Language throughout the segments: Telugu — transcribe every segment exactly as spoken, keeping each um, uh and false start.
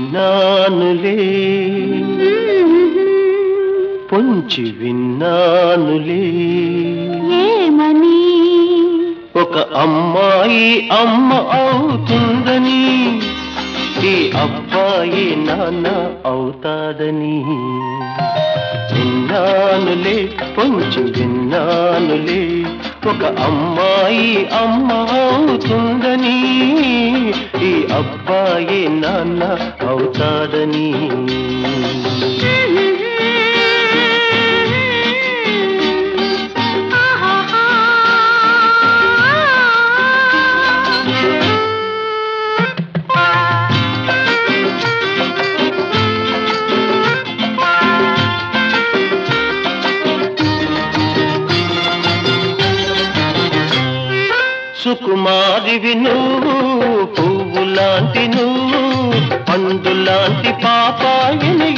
విన్నానులే పొంచి విన్నానులే ఏమని ఒక అమ్మాయి అమ్మ అవుతుందని ఈ అబ్బాయి నాన్న అవుతాదని విన్నానులే పొంచి విన్నానులే ఒక అమ్మాయి అమ్మ అవుతుందని ఈ అబ్బాయి నాన్న అవుతాదని సుకుమారివి నువ్వు పువ్వు లాంటి నువ్వు పండు లాంటి పాపాయిని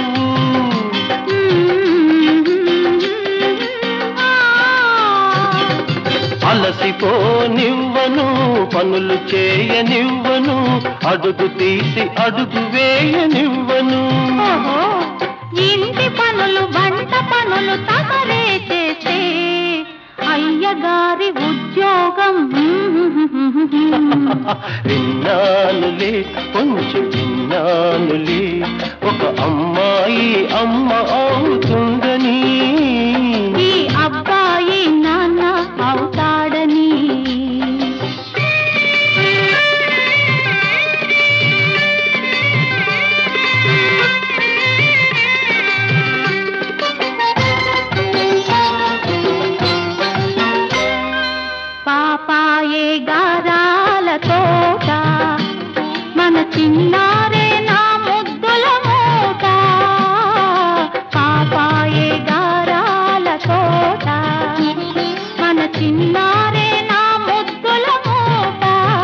అలసిపోనివ్వను పనులు చేయనివ్వను అడుగు తీసి అడుగు వేయనివ్వను ఇంటి పనులు వంట పనులు తమరే చేసే అయ్యగారి ఉద్యోగం విన్నానులే కొంచెం విన్నానులే ఒక అమ్మాయి అమ్మ అవుతుందని ఈ అబ్బాయి నాన్న అవుతాడని పాపాయే గారాల తోట మన చిన్నారే నా ముద్దుల మూట పాపాయే గారాల తోట మన చిన్నారే నా ముద్దుల మూట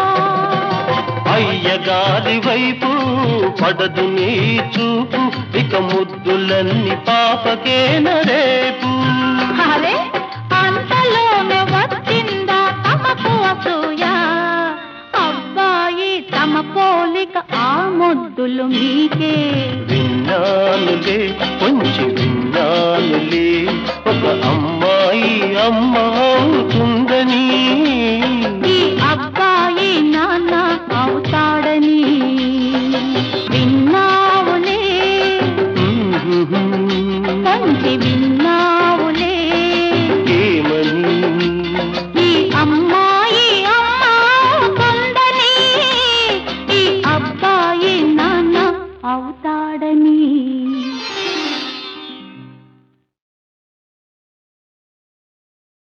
అయ్యగారి వైపు పడదు నీ చూపు ఇక ముద్దులన్నీ పాపకేన రేపు అరే అంతలోనే వచ్చిందా తమకు అసూయ అబ్బాయి తమ పోలిక ఆ ముద్దులు మీకే విన్నానులే కొంచెం విన్నానులే ఒక అమ్మాయి అమ్మ అవుతుందని ఈ అబ్బాయి నాన్న అవుతాడని విన్నావులే కొంచెం విన్నావులే ఏమని ఈ అమ్మాయి అమ్మ అవుతుందని ఈ అబ్బాయి నాన్న అవుతాడని